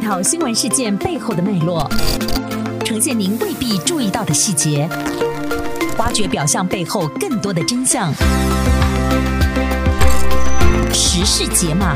讨新闻事件背后的脉络，呈现您未必注意到的细节，挖掘表象背后更多的真相。时事解码。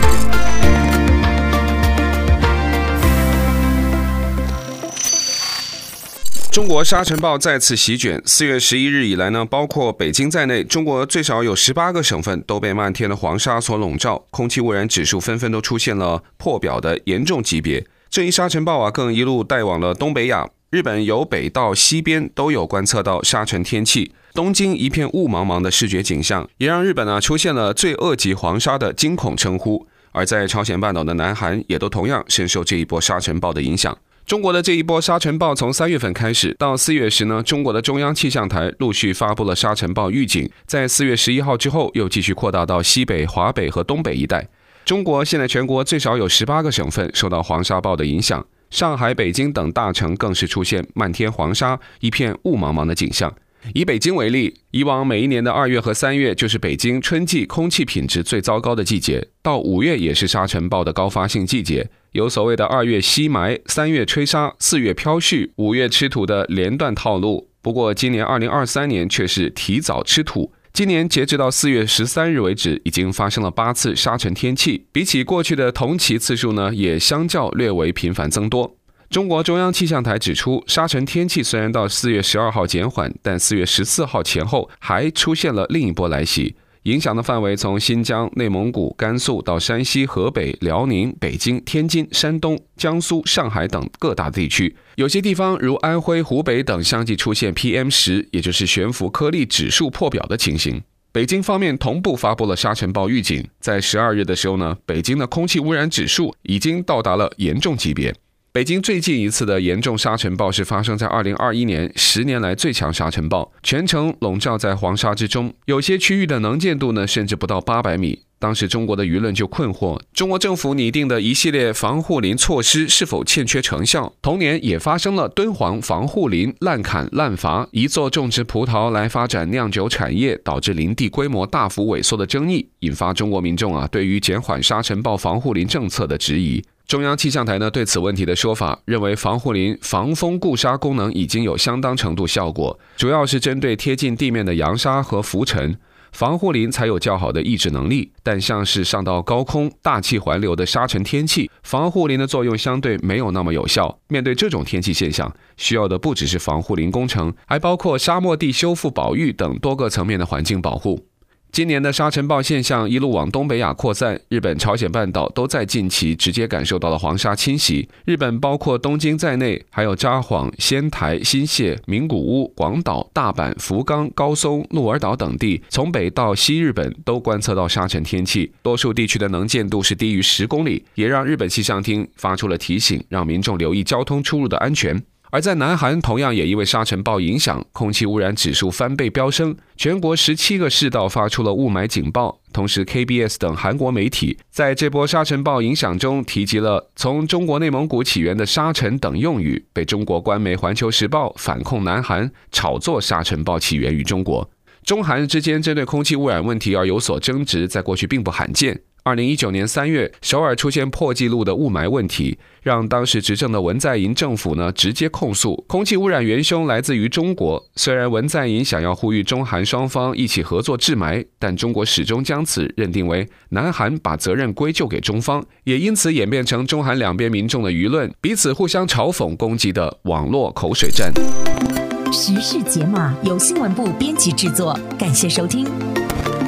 中国沙尘暴再次席卷，4月11日以来呢，包括北京在内，中国最少有18个省份都被漫天的黄沙所笼罩，空气污染指数纷纷都出现了破表的严重级别。这一沙尘暴更一路带往了东北亚，日本由北到西边都有观测到沙尘天气。东京一片雾茫茫的视觉景象，也让日本出现了最恶级黄沙的惊恐称呼。而在朝鲜半岛的南韩也都同样深受这一波沙尘暴的影响。中国的这一波沙尘暴从3月份开始，到4月时呢，中国的中央气象台陆续发布了沙尘暴预警，在4月11号之后又继续扩大到西北、华北和东北一带。中国现在全国最少有18个省份受到黄沙暴的影响，上海、北京等大城更是出现漫天黄沙，一片雾茫茫的景象。以北京为例，以往每一年的2月和3月就是北京春季空气品质最糟糕的季节，到5月也是沙尘暴的高发性季节，有所谓的2月吸霾、3月吹沙、4月飘絮、5月吃土的连段套路。不过今年2023年却是提早吃土，今年截止到4月13日为止，已经发生了8次沙尘天气，比起过去的同期次数呢，也相较略为频繁增多。中国中央气象台指出，沙尘天气虽然到4月12号减缓，但4月14号前后还出现了另一波来袭，影响的范围从新疆、内蒙古、甘肃到山西、河北、辽宁、北京、天津、山东、江苏、上海等各大地区。有些地方如安徽、湖北等相继出现 PM10， 也就是悬浮颗粒指数破表的情形。北京方面同步发布了沙尘暴预警，在12日的时候呢，北京的空气污染指数已经到达了严重级别。北京最近一次的严重沙尘暴是发生在2021年，10年来最强沙尘暴，全城笼罩在黄沙之中，有些区域的能见度呢甚至不到800米。当时中国的舆论就困惑，中国政府拟定的一系列防护林措施是否欠缺成效？同年也发生了敦煌防护林滥砍滥伐，一座种植葡萄来发展酿酒产业，导致林地规模大幅萎缩的争议，引发中国民众对于减缓沙尘暴防护林政策的质疑。中央气象台呢对此问题的说法，认为防护林防风固沙功能已经有相当程度效果，主要是针对贴近地面的扬沙和浮尘，防护林才有较好的抑制能力。但像是上到高空大气环流的沙尘天气，防护林的作用相对没有那么有效。面对这种天气现象，需要的不只是防护林工程，还包括沙漠地修复保育等多个层面的环境保护。今年的沙尘暴现象一路往东北亚扩散，日本、朝鲜半岛都在近期直接感受到了黄沙侵袭。日本包括东京在内，还有札幌、仙台、新泻、名古屋、广岛、大阪、福冈、高松、鹿儿岛等地，从北到西日本都观测到沙尘天气，多数地区的能见度是低于10公里，也让日本气象厅发出了提醒，让民众留意交通出入的安全。而在南韩同样也因为沙尘暴影响，空气污染指数翻倍飙升，全国17个市道发出了雾霾警报。同时 KBS 等韩国媒体在这波沙尘暴影响中提及了从中国内蒙古起源的沙尘等用语，被中国官媒环球时报反控南韩炒作沙尘暴起源于中国。中韩之间针对空气污染问题而有所争执，在过去并不罕见。2019年3月，首尔出现破纪录的雾霾问题，让当时执政的文在寅政府直接控诉空气污染元凶来自于中国。虽然文在寅想要呼吁中韩双方一起合作治霾，但中国始终将此认定为南韩把责任归咎给中方，也因此演变成中韩两边民众的舆论彼此互相嘲讽攻击的网络口水战。 时事解码由新闻部编辑制作，感谢收听。